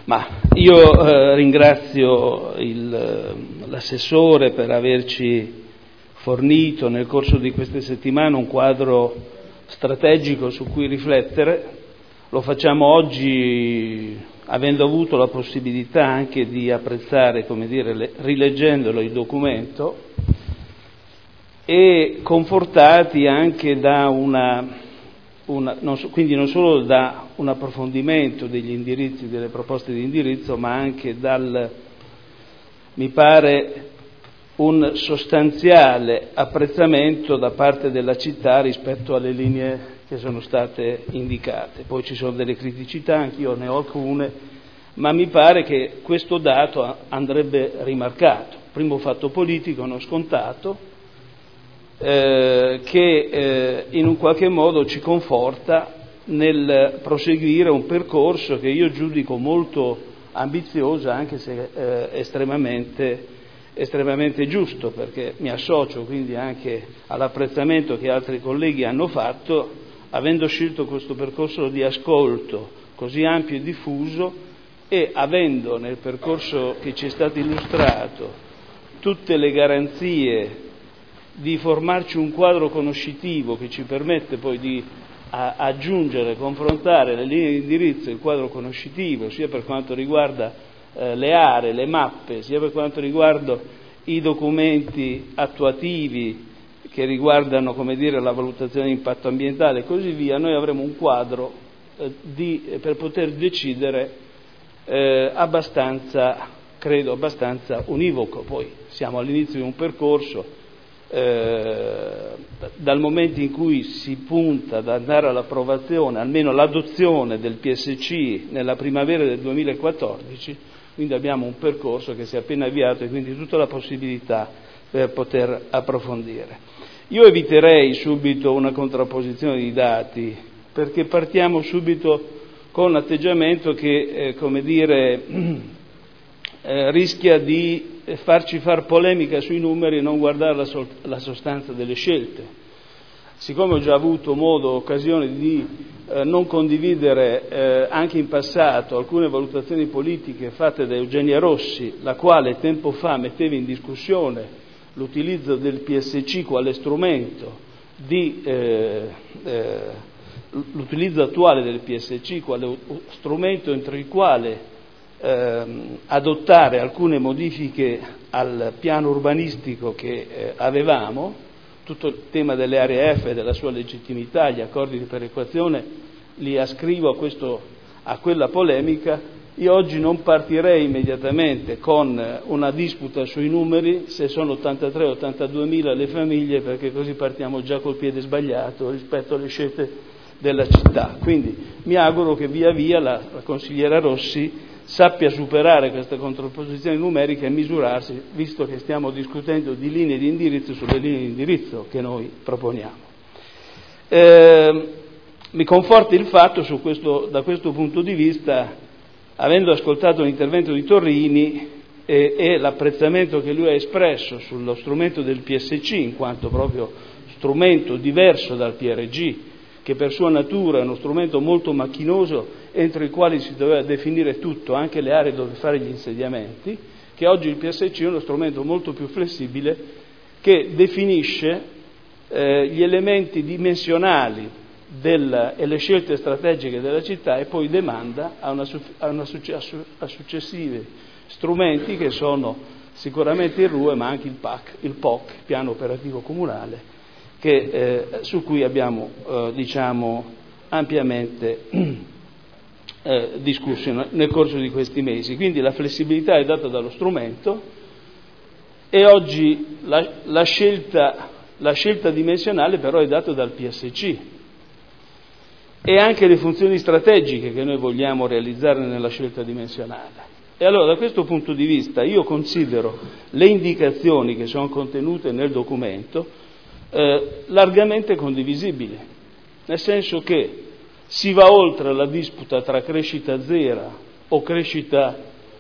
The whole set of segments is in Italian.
Ma io ringrazio l'assessore per averci fornito nel corso di queste settimane un quadro strategico su cui riflettere. Lo facciamo oggi avendo avuto la possibilità anche di apprezzare, rileggendolo il documento, e confortati anche da quindi non solo da un approfondimento degli indirizzi, delle proposte di indirizzo, ma anche mi pare, un sostanziale apprezzamento da parte della città rispetto alle linee che sono state indicate. Poi ci sono delle criticità, anch'io ne ho alcune, ma mi pare che questo dato andrebbe rimarcato. Primo fatto politico non scontato, che in un qualche modo ci conforta nel proseguire un percorso che io giudico molto ambizioso, anche se estremamente giusto, perché mi associo quindi anche all'apprezzamento che altri colleghi hanno fatto, avendo scelto questo percorso di ascolto così ampio e diffuso e avendo nel percorso che ci è stato illustrato tutte le garanzie di formarci un quadro conoscitivo che ci permette poi di aggiungere, confrontare le linee di indirizzo e il quadro conoscitivo, sia per quanto riguarda le aree, le mappe, sia per quanto riguarda i documenti attuativi che riguardano, la valutazione di impatto ambientale e così via. Noi avremo un quadro per poter decidere credo abbastanza univoco. Poi siamo all'inizio di un percorso, dal momento in cui si punta ad andare all'approvazione, almeno l'adozione del PSC nella primavera del 2014, quindi abbiamo un percorso che si è appena avviato e quindi tutta la possibilità per poter approfondire. Io eviterei subito una contrapposizione di dati, perché partiamo subito con un atteggiamento che, rischia di farci far polemica sui numeri e non guardare la sostanza delle scelte. Siccome ho già avuto occasione di non condividere anche in passato alcune valutazioni politiche fatte da Eugenia Rossi, la quale tempo fa metteva in discussione l'utilizzo del PSC quale strumento l'utilizzo attuale del PSC quale strumento entro il quale adottare alcune modifiche al piano urbanistico che avevamo, tutto il tema delle aree F e della sua legittimità, gli accordi di perequazione, li ascrivo a quella polemica. Io oggi non partirei immediatamente con una disputa sui numeri, se sono 83 o 82 mila le famiglie, perché così partiamo già col piede sbagliato rispetto alle scelte della città. Quindi mi auguro che via via la consigliera Rossi sappia superare queste contrapposizioni numeriche e misurarsi, visto che stiamo discutendo di linee di indirizzo sulle linee di indirizzo che noi proponiamo. Mi conforta il fatto da questo punto di vista, avendo ascoltato l'intervento di Torrini e l'apprezzamento che lui ha espresso sullo strumento del PSC, in quanto proprio strumento diverso dal PRG, che per sua natura è uno strumento molto macchinoso entro il quale si doveva definire tutto, anche le aree dove fare gli insediamenti, che oggi il PSC è uno strumento molto più flessibile che definisce gli elementi dimensionali e le scelte strategiche della città e poi demanda a successivi strumenti che sono sicuramente il RUE ma anche il POC, Piano Operativo Comunale, su cui abbiamo ampiamente discusso nel corso di questi mesi. Quindi la flessibilità è data dallo strumento e oggi la scelta dimensionale però è data dal PSC e anche le funzioni strategiche che noi vogliamo realizzare nella scelta dimensionale. E allora da questo punto di vista io considero le indicazioni che sono contenute nel documento largamente condivisibili, nel senso che si va oltre la disputa tra crescita zero o crescita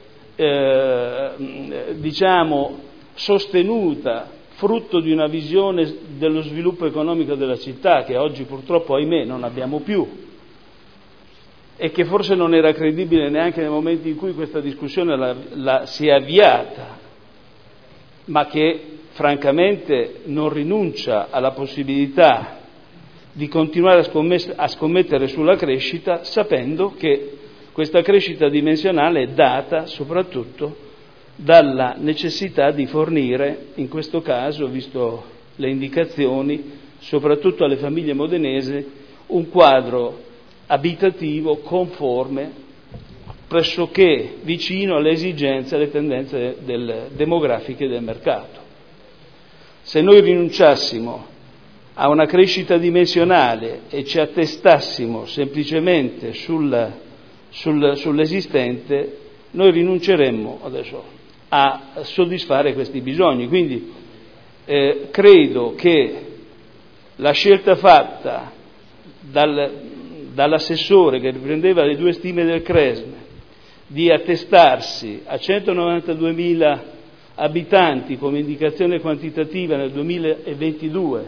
sostenuta, frutto di una visione dello sviluppo economico della città che oggi purtroppo, ahimè, non abbiamo più. e che forse non era credibile neanche nel momento in cui questa discussione si è avviata, ma che francamente non rinuncia alla possibilità di continuare a scommettere sulla crescita, sapendo che questa crescita dimensionale è data soprattutto dalla necessità di fornire, in questo caso, visto le indicazioni, soprattutto alle famiglie modenesi, un quadro abitativo conforme, pressoché vicino alle esigenze e alle tendenze demografiche del mercato. Se noi rinunciassimo a una crescita dimensionale e ci attestassimo semplicemente sull'esistente, noi rinunceremmo adesso a soddisfare questi bisogni. Quindi credo che la scelta fatta dall'assessore che riprendeva le due stime del Cresme di attestarsi a 192.000 abitanti come indicazione quantitativa nel 2022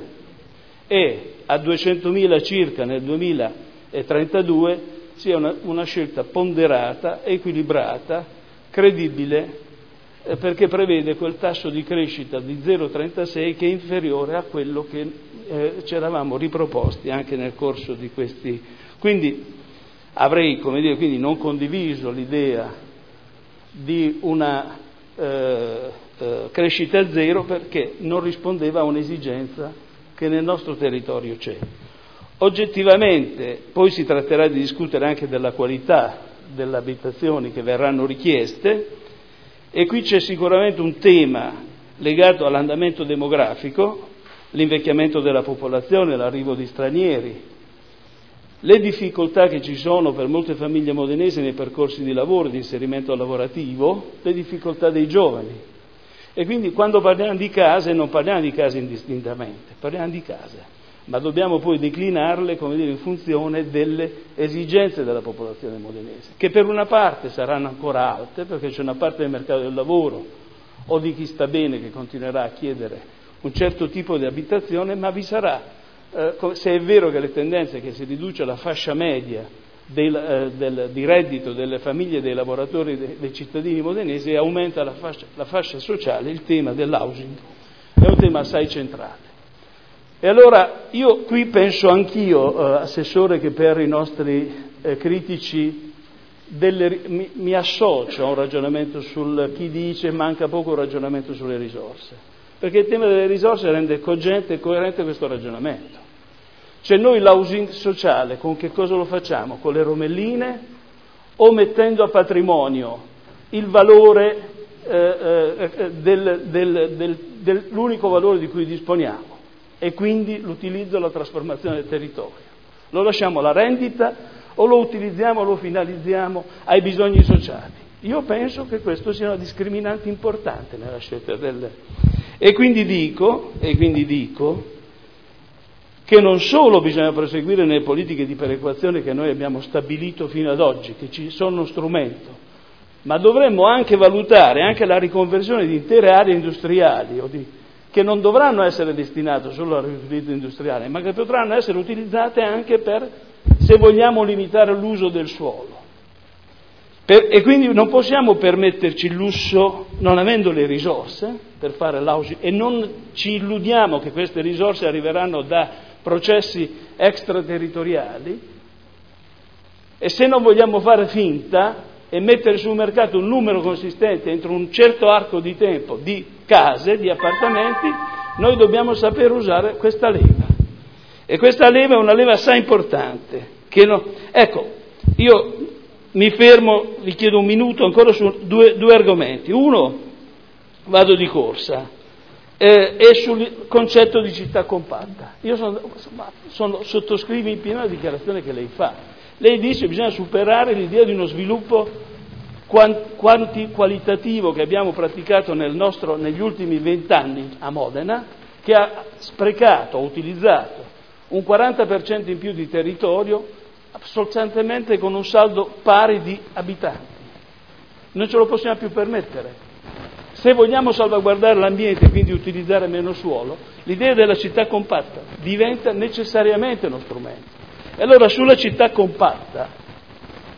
e a 200.000 circa nel 2032 sia una scelta ponderata, equilibrata, credibile, perché prevede quel tasso di crescita di 0,36 che è inferiore a quello che ci eravamo riproposti anche nel corso di questi. Quindi avrei, quindi non condiviso l'idea di una crescita zero, perché non rispondeva a un'esigenza che nel nostro territorio c'è. Oggettivamente poi si tratterà di discutere anche della qualità delle abitazioni che verranno richieste, e qui c'è sicuramente un tema legato all'andamento demografico, l'invecchiamento della popolazione, l'arrivo di stranieri, le difficoltà che ci sono per molte famiglie modenesi nei percorsi di lavoro, di inserimento lavorativo, le difficoltà dei giovani. E quindi quando parliamo di case non parliamo di case indistintamente, parliamo di case, ma dobbiamo poi declinarle, in funzione delle esigenze della popolazione modenese, che per una parte saranno ancora alte, perché c'è una parte del mercato del lavoro o di chi sta bene che continuerà a chiedere un certo tipo di abitazione, ma vi sarà, se è vero che le tendenze che si riduce la fascia media di reddito delle famiglie e dei lavoratori, dei cittadini modenesi, e aumenta la fascia sociale, il tema dell'housing è un tema assai centrale. E allora io qui penso anch'io, Assessore, che per i nostri critici mi associo a un ragionamento sul chi dice manca poco un ragionamento sulle risorse, perché il tema delle risorse rende cogente e coerente questo ragionamento. Cioè noi l'housing sociale con che cosa lo facciamo? Con le romelline o mettendo a patrimonio il valore dell'unico valore di cui disponiamo, e quindi l'utilizzo e la trasformazione del territorio? Lo lasciamo alla rendita o lo utilizziamo, lo finalizziamo ai bisogni sociali? Io penso che questo sia una discriminante importante nella scelta E quindi dico che non solo bisogna proseguire nelle politiche di perequazione che noi abbiamo stabilito fino ad oggi, che ci sono uno strumento, ma dovremmo anche valutare anche la riconversione di intere aree industriali che non dovranno essere destinate solo al riutilizzo industriale, ma che potranno essere utilizzate anche se vogliamo limitare l'uso del suolo. E quindi non possiamo permetterci il lusso, non avendo le risorse per fare l'housing, e non ci illudiamo che queste risorse arriveranno da processi extraterritoriali, e se non vogliamo fare finta e mettere sul mercato un numero consistente entro un certo arco di tempo di case, di appartamenti, noi dobbiamo saper usare questa leva. E questa leva è una leva assai importante. Ecco, io mi fermo, vi chiedo un minuto ancora su due argomenti. Uno, vado di corsa, è sul concetto di città compatta. Io sottoscrivo in pieno la dichiarazione che lei fa. Lei dice che bisogna superare l'idea di uno sviluppo qualitativo che abbiamo praticato negli ultimi 20 anni a Modena, che ha utilizzato un 40% in più di territorio sostanzialmente con un saldo pari di abitanti. Non ce lo possiamo più permettere. Se vogliamo salvaguardare l'ambiente e quindi utilizzare meno suolo, l'idea della città compatta diventa necessariamente uno strumento. E allora sulla città compatta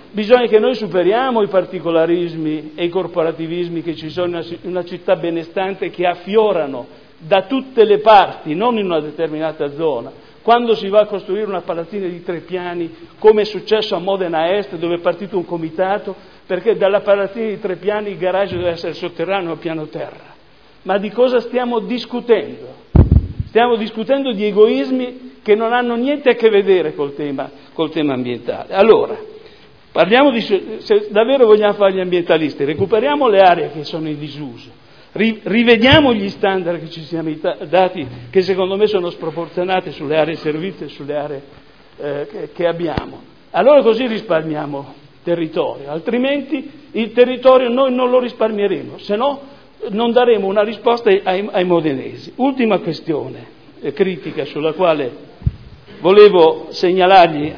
Bisogna che noi superiamo i particolarismi e i corporativismi che ci sono in una città benestante, che affiorano da tutte le parti, non in una determinata zona. Quando si va a costruire una palazzina di 3 piani, come è successo a Modena Est, dove è partito un comitato, perché dalla palazzina di 3 piani il garage deve essere sotterraneo o piano terra. Ma di cosa stiamo discutendo? Stiamo discutendo di egoismi che non hanno niente a che vedere col tema ambientale. Allora, parliamo se davvero vogliamo fare gli ambientalisti, recuperiamo le aree che sono in disuso, rivediamo gli standard che ci siamo dati, che secondo me sono sproporzionati sulle aree servite e sulle aree che abbiamo. Allora così risparmiamo territorio, altrimenti il territorio noi non lo risparmieremo, se no non daremo una risposta ai modenesi. Ultima questione critica sulla quale volevo segnalargli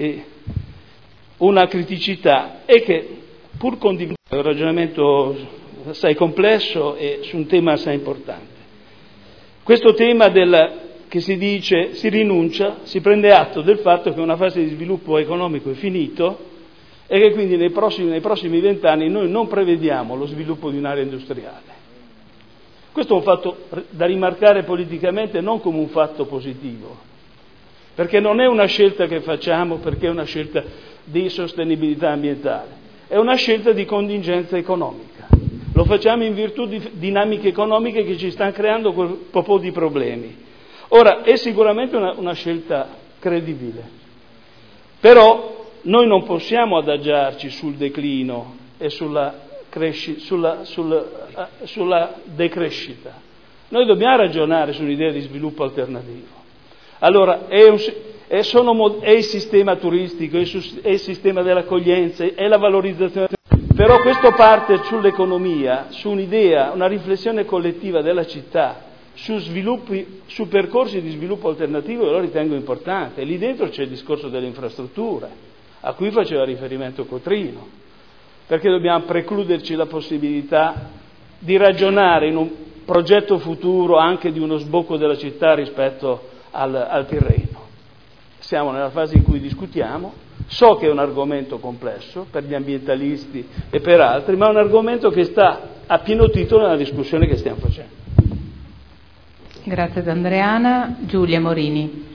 una criticità è che, pur condividendo un ragionamento assai complesso e su un tema assai importante, questo tema che si dice si rinuncia, si prende atto del fatto che una fase di sviluppo economico è finito e che quindi nei prossimi 20 anni noi non prevediamo lo sviluppo di un'area industriale. Questo è un fatto da rimarcare politicamente, non come un fatto positivo, perché non è una scelta che facciamo perché è una scelta di sostenibilità ambientale, è una scelta di contingenza economica. Lo facciamo in virtù di dinamiche economiche che ci stanno creando quel po' di problemi. Ora, è sicuramente una scelta credibile, però noi non possiamo adagiarci sul declino e sulla decrescita. Noi dobbiamo ragionare su un'idea di sviluppo alternativo. Allora, è il sistema turistico, è il sistema dell'accoglienza, è la valorizzazione. Però questo parte sull'economia, su un'idea, una riflessione collettiva della città, su percorsi di sviluppo alternativo, io lo ritengo importante. Lì dentro c'è il discorso delle infrastrutture, a cui faceva riferimento Cotrino, perché dobbiamo precluderci la possibilità di ragionare in un progetto futuro anche di uno sbocco della città rispetto al Tirreno. Siamo nella fase in cui discutiamo, so che è un argomento complesso per gli ambientalisti e per altri, ma è un argomento che sta a pieno titolo nella discussione che stiamo facendo. Grazie ad Andreana. Giulia Morini.